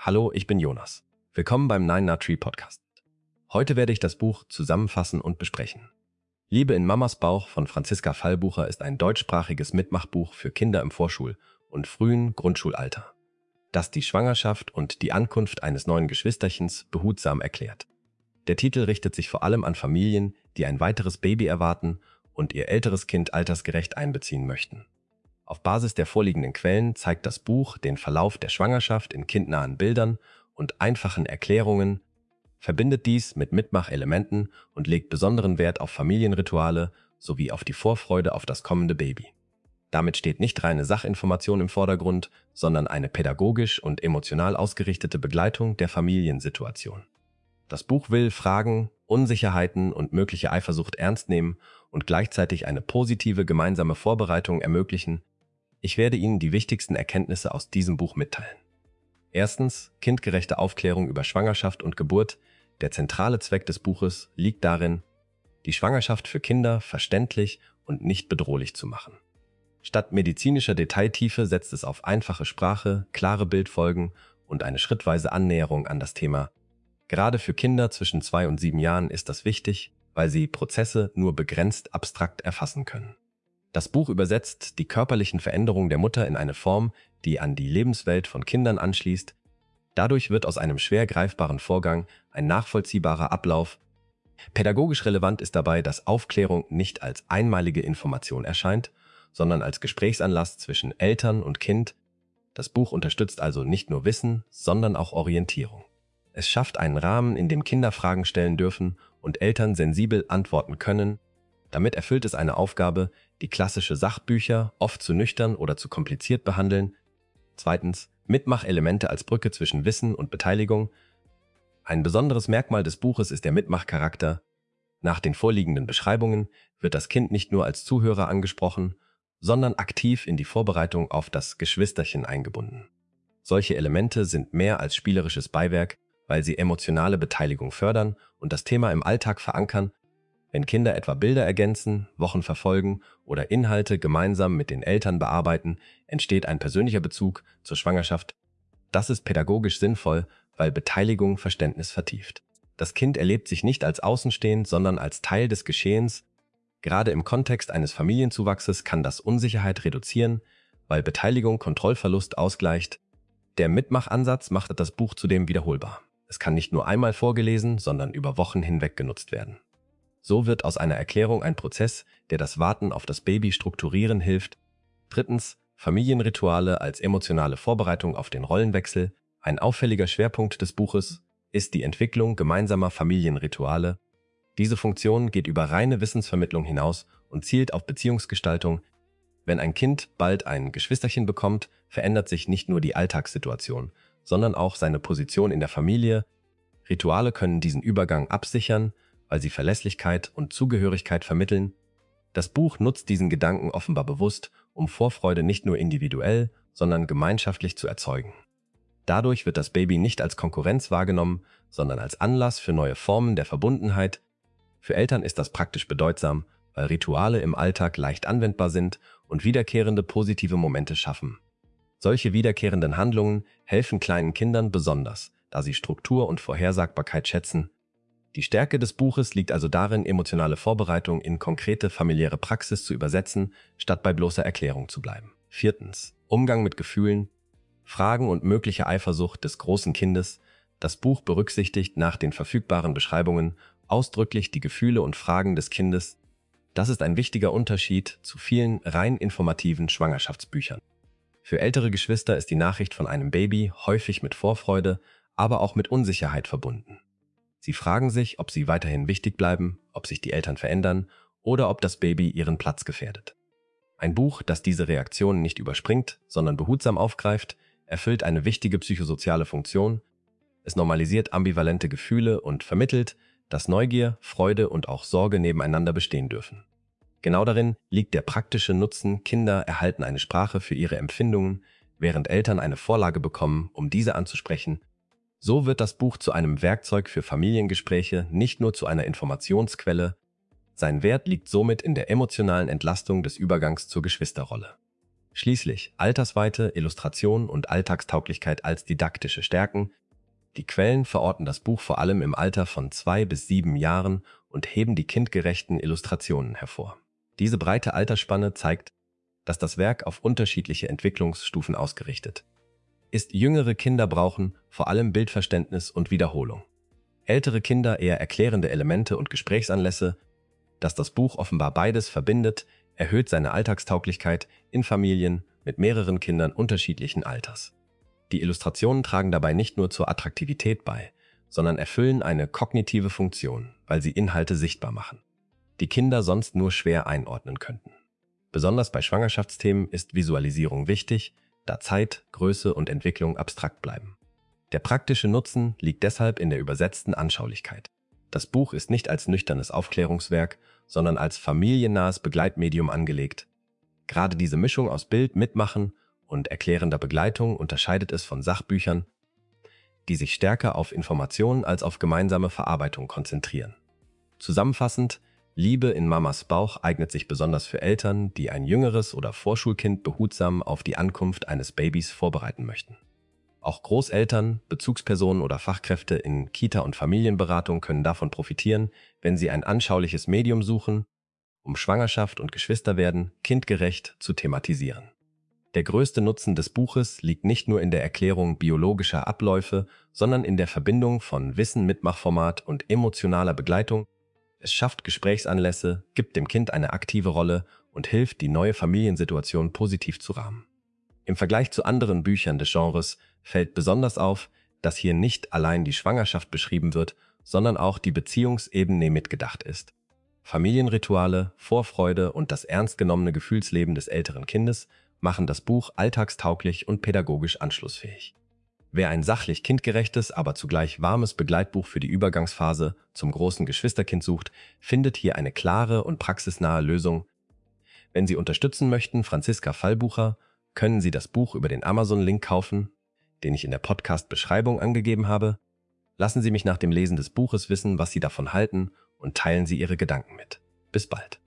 Hallo, ich bin Jonas. Willkommen beim Nine Nut Tree Podcast. Heute werde ich das Buch zusammenfassen und besprechen. Liebe in Mamas Bauch von Franziska Fallbucher ist ein deutschsprachiges Mitmachbuch für Kinder im Vorschul- und frühen Grundschulalter, das die Schwangerschaft und die Ankunft eines neuen Geschwisterchens behutsam erklärt. Der Titel richtet sich vor allem an Familien, die ein weiteres Baby erwarten und ihr älteres Kind altersgerecht einbeziehen möchten. Auf Basis der vorliegenden Quellen zeigt das Buch den Verlauf der Schwangerschaft in kindnahen Bildern und einfachen Erklärungen, verbindet dies mit Mitmachelementen und legt besonderen Wert auf Familienrituale sowie auf die Vorfreude auf das kommende Baby. Damit steht nicht reine Sachinformation im Vordergrund, sondern eine pädagogisch und emotional ausgerichtete Begleitung der Familiensituation. Das Buch will Fragen, Unsicherheiten und mögliche Eifersucht ernst nehmen und gleichzeitig eine positive gemeinsame Vorbereitung ermöglichen. Ich werde Ihnen die wichtigsten Erkenntnisse aus diesem Buch mitteilen. Erstens, kindgerechte Aufklärung über Schwangerschaft und Geburt. Der zentrale Zweck des Buches liegt darin, die Schwangerschaft für Kinder verständlich und nicht bedrohlich zu machen. Statt medizinischer Detailtiefe setzt es auf einfache Sprache, klare Bildfolgen und eine schrittweise Annäherung an das Thema. Gerade für Kinder zwischen 2 und 7 Jahren ist das wichtig, weil sie Prozesse nur begrenzt abstrakt erfassen können. Das Buch übersetzt die körperlichen Veränderungen der Mutter in eine Form, die an die Lebenswelt von Kindern anschließt. Dadurch wird aus einem schwer greifbaren Vorgang ein nachvollziehbarer Ablauf. Pädagogisch relevant ist dabei, dass Aufklärung nicht als einmalige Information erscheint, sondern als Gesprächsanlass zwischen Eltern und Kind. Das Buch unterstützt also nicht nur Wissen, sondern auch Orientierung. Es schafft einen Rahmen, in dem Kinder Fragen stellen dürfen und Eltern sensibel antworten können. Damit erfüllt es eine Aufgabe, die klassische Sachbücher oft zu nüchtern oder zu kompliziert behandeln. Zweitens, Mitmachelemente als Brücke zwischen Wissen und Beteiligung. Ein besonderes Merkmal des Buches ist der Mitmachcharakter. Nach den vorliegenden Beschreibungen wird das Kind nicht nur als Zuhörer angesprochen, sondern aktiv in die Vorbereitung auf das Geschwisterchen eingebunden. Solche Elemente sind mehr als spielerisches Beiwerk, weil sie emotionale Beteiligung fördern und das Thema im Alltag verankern. Wenn Kinder etwa Bilder ergänzen, Wochen verfolgen oder Inhalte gemeinsam mit den Eltern bearbeiten, entsteht ein persönlicher Bezug zur Schwangerschaft. Das ist pädagogisch sinnvoll, weil Beteiligung Verständnis vertieft. Das Kind erlebt sich nicht als Außenstehend, sondern als Teil des Geschehens. Gerade im Kontext eines Familienzuwachses kann das Unsicherheit reduzieren, weil Beteiligung Kontrollverlust ausgleicht. Der Mitmachansatz macht das Buch zudem wiederholbar. Es kann nicht nur einmal vorgelesen, sondern über Wochen hinweg genutzt werden. So wird aus einer Erklärung ein Prozess, der das Warten auf das Baby strukturieren hilft. Drittens, Familienrituale als emotionale Vorbereitung auf den Rollenwechsel. Ein auffälliger Schwerpunkt des Buches ist die Entwicklung gemeinsamer Familienrituale. Diese Funktion geht über reine Wissensvermittlung hinaus und zielt auf Beziehungsgestaltung. Wenn ein Kind bald ein Geschwisterchen bekommt, verändert sich nicht nur die Alltagssituation, sondern auch seine Position in der Familie. Rituale können diesen Übergang absichern, weil sie Verlässlichkeit und Zugehörigkeit vermitteln. Das Buch nutzt diesen Gedanken offenbar bewusst, um Vorfreude nicht nur individuell, sondern gemeinschaftlich zu erzeugen. Dadurch wird das Baby nicht als Konkurrenz wahrgenommen, sondern als Anlass für neue Formen der Verbundenheit. Für Eltern ist das praktisch bedeutsam, weil Rituale im Alltag leicht anwendbar sind und wiederkehrende positive Momente schaffen. Solche wiederkehrenden Handlungen helfen kleinen Kindern besonders, da sie Struktur und Vorhersagbarkeit schätzen. Die Stärke des Buches liegt also darin, emotionale Vorbereitung in konkrete familiäre Praxis zu übersetzen, statt bei bloßer Erklärung zu bleiben. Viertens, Umgang mit Gefühlen, Fragen und mögliche Eifersucht des großen Kindes. Das Buch berücksichtigt nach den verfügbaren Beschreibungen ausdrücklich die Gefühle und Fragen des Kindes. Das ist ein wichtiger Unterschied zu vielen rein informativen Schwangerschaftsbüchern. Für ältere Geschwister ist die Nachricht von einem Baby häufig mit Vorfreude, aber auch mit Unsicherheit verbunden. Sie fragen sich, ob sie weiterhin wichtig bleiben, ob sich die Eltern verändern oder ob das Baby ihren Platz gefährdet. Ein Buch, das diese Reaktionen nicht überspringt, sondern behutsam aufgreift, erfüllt eine wichtige psychosoziale Funktion. Es normalisiert ambivalente Gefühle und vermittelt, dass Neugier, Freude und auch Sorge nebeneinander bestehen dürfen. Genau darin liegt der praktische Nutzen. Kinder erhalten eine Sprache für ihre Empfindungen, während Eltern eine Vorlage bekommen, um diese anzusprechen. So wird das Buch zu einem Werkzeug für Familiengespräche, nicht nur zu einer Informationsquelle. Sein Wert liegt somit in der emotionalen Entlastung des Übergangs zur Geschwisterrolle. Schließlich Altersweite, Illustration und Alltagstauglichkeit als didaktische Stärken. Die Quellen verorten das Buch vor allem im Alter von 2 bis 7 Jahren und heben die kindgerechten Illustrationen hervor. Diese breite Altersspanne zeigt, dass das Werk auf unterschiedliche Entwicklungsstufen ausgerichtet ist. Jüngere Kinder brauchen vor allem Bildverständnis und Wiederholung. Ältere Kinder eher erklärende Elemente und Gesprächsanlässe. Dass das Buch offenbar beides verbindet, erhöht seine Alltagstauglichkeit in Familien mit mehreren Kindern unterschiedlichen Alters. Die Illustrationen tragen dabei nicht nur zur Attraktivität bei, sondern erfüllen eine kognitive Funktion, weil sie Inhalte sichtbar machen, die Kinder sonst nur schwer einordnen könnten. Besonders bei Schwangerschaftsthemen ist Visualisierung wichtig, da Zeit, Größe und Entwicklung abstrakt bleiben. Der praktische Nutzen liegt deshalb in der übersetzten Anschaulichkeit. Das Buch ist nicht als nüchternes Aufklärungswerk, sondern als familiennahes Begleitmedium angelegt. Gerade diese Mischung aus Bild, Mitmachen und erklärender Begleitung unterscheidet es von Sachbüchern, die sich stärker auf Informationen als auf gemeinsame Verarbeitung konzentrieren. Zusammenfassend, Liebe in Mamas Bauch eignet sich besonders für Eltern, die ein jüngeres oder Vorschulkind behutsam auf die Ankunft eines Babys vorbereiten möchten. Auch Großeltern, Bezugspersonen oder Fachkräfte in Kita- und Familienberatung können davon profitieren, wenn sie ein anschauliches Medium suchen, um Schwangerschaft und Geschwisterwerden kindgerecht zu thematisieren. Der größte Nutzen des Buches liegt nicht nur in der Erklärung biologischer Abläufe, sondern in der Verbindung von Wissen, Mitmachformat und emotionaler Begleitung. Es schafft Gesprächsanlässe, gibt dem Kind eine aktive Rolle und hilft, die neue Familiensituation positiv zu rahmen. Im Vergleich zu anderen Büchern des Genres fällt besonders auf, dass hier nicht allein die Schwangerschaft beschrieben wird, sondern auch die Beziehungsebene mitgedacht ist. Familienrituale, Vorfreude und das ernst genommene Gefühlsleben des älteren Kindes machen das Buch alltagstauglich und pädagogisch anschlussfähig. Wer ein sachlich kindgerechtes, aber zugleich warmes Begleitbuch für die Übergangsphase zum großen Geschwisterkind sucht, findet hier eine klare und praxisnahe Lösung. Wenn Sie unterstützen möchten, Franziska Fallbucher, können Sie das Buch über den Amazon-Link kaufen, den ich in der Podcast-Beschreibung angegeben habe. Lassen Sie mich nach dem Lesen des Buches wissen, was Sie davon halten und teilen Sie Ihre Gedanken mit. Bis bald.